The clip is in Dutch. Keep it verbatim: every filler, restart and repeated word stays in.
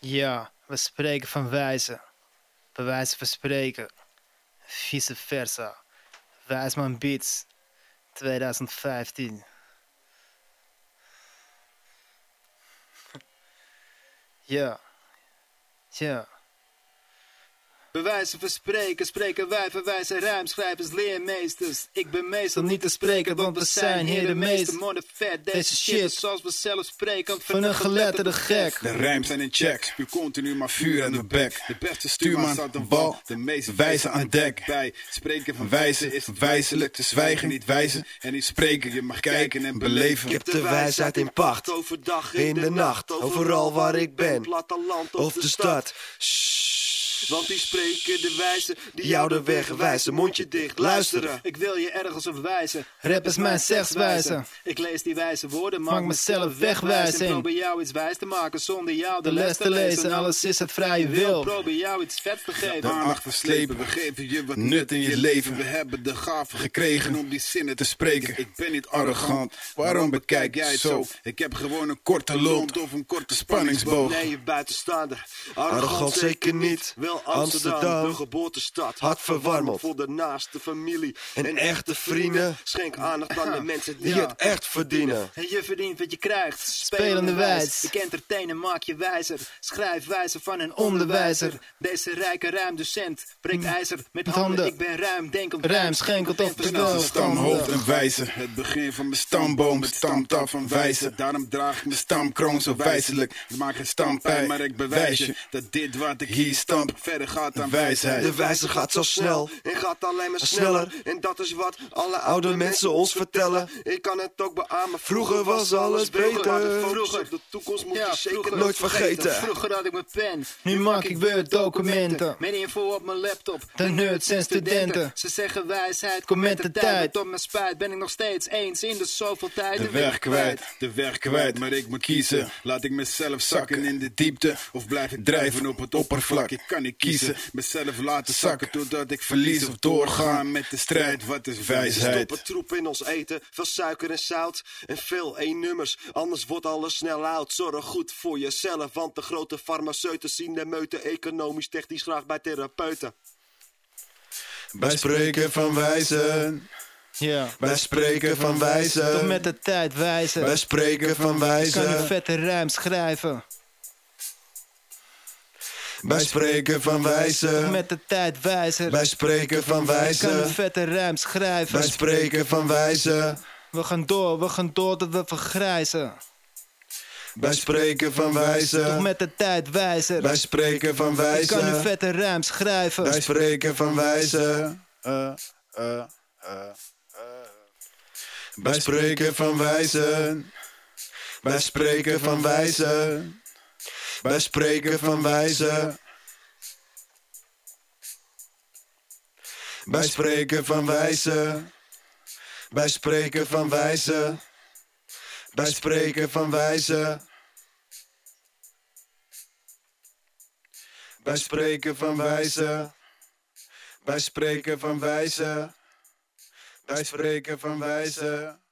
Ja, we spreken van wijze. Bij wijze van spreken. Vice versa. Wijsman Beats. twintig vijftien. Ja. Ja. Bij wijze van spreken, spreken wij, verwijzen rijmschrijvers, leermeesters. Ik ben meestal niet te spreken, want we zijn hier de meeste modern vet. Deze shit, zoals we zelf spreken, Van een geletterde gek. De rijms zijn in check, nu continu maar vuur aan de bek. De beste stuurman staat de wal, de meeste wijzen aan dek. Bij spreken van wijzen is wijselijk, te zwijgen niet wijzen. En niet spreken, je mag kijken en beleven. Ik heb de wijsheid in pacht, overdag in de nacht, overal waar ik ben, platteland of de stad. Want die spreken de wijze, die jou de weg wijzen, mondje dicht, luisteren. Ik wil je ergens op wijzen. Rap is mijn zegswijze. Ik lees die wijze woorden, maak Maak mezelf wegwijzen. En probeer jou iets wijs te maken zonder jou De les te lezen, alles is het vrije wil. Probeer jou iets vets te geven. De aandacht verslepen, we geven je wat nut in je leven. We hebben de gave gekregen om die zinnen te spreken. Ik ben niet arrogant, waarom bekijk jij het zo? Ik heb gewoon een korte lont of een korte spanningsboog. Nee, je buitenstaander. Arrogant zeker niet. Wel Amsterdam, Amsterdam, de geboortestad. hartverwarmend. Voor de naaste familie. En echte vrienden. Schenk aandacht aan de mensen Die het echt verdienen. En je verdient wat je krijgt. Spelende wijs. Ik entertainen, maak je wijzer. Schrijf wijzer van een Onderwijzer. onderwijzer. Deze rijke ruimdocent breekt ijzer met Met handen. handen. Ik ben ruim, denkend. Rijm schenkelt op de Snelste dood. stam, hoofd en wijze. Het begin van mijn stamboom, het stamtaf van wijze. Daarom draag ik mijn stamkroon zo wijselijk. Ik maak geen stampij, maar ik bewijs je dat dit wat ik hier stamp verder gaat dan wijsheid. De wijze gaat zo snel, En gaat alleen maar sneller. sneller. En dat is wat alle oude mensen ons vertellen. Ik kan het ook beamen. Vroeger was alles beter. Vroeger. De toekomst moet Ja, je zeker vroeger. Nooit vergeten. Vroeger had ik mijn pen. Nu maak ik Word documenten. Met info op mijn laptop. De nerds en studenten. Ze zeggen wijsheid. Kom met de tijd. Tot mijn spijt ben ik nog steeds eens in de zoveel tijd. De weg kwijt, de weg kwijt, maar ik moet kiezen. Laat ik mezelf zakken in de diepte, of blijf ik drijven op het oppervlak. Ik kan niet kiezen, mezelf laten zakken totdat ik verlies of doorgaan met de strijd. Wat is wijsheid? Stoppen troep in ons eten, veel suiker en zout en veel één-nummers. Anders wordt alles snel oud. Zorg goed voor jezelf, want de grote farmaceuten zien de meute economisch technisch graag bij therapeuten. Wij spreken van wijzen. Ja. Wij spreken van Toch wijzen. met de tijd wijzen. Wij spreken van Ik kan een wijzen. vette rijm schrijven. Wij spreken van wijzen. Met de tijd wijzer. Wij spreken van Ik kan een wijzen. vette rijm schrijven. Wij spreken van wijzen. We gaan door, we gaan door tot we vergrijzen. Wij spreken van Toch wijzen. met de tijd wijzer. Wij spreken van Ik kan een wijzen. vette rijm schrijven. Wij spreken van wijzen. Uh, uh, uh. Wij spreken van wijzen. Wij spreken van wijzen. Wij spreken van wijzen. Wij spreken van wijzen. Wij spreken van wijzen. Wij spreken van wijzen. Wij spreken van wijzen. Wij spreken van wijzen. Wij spreken van wijzen.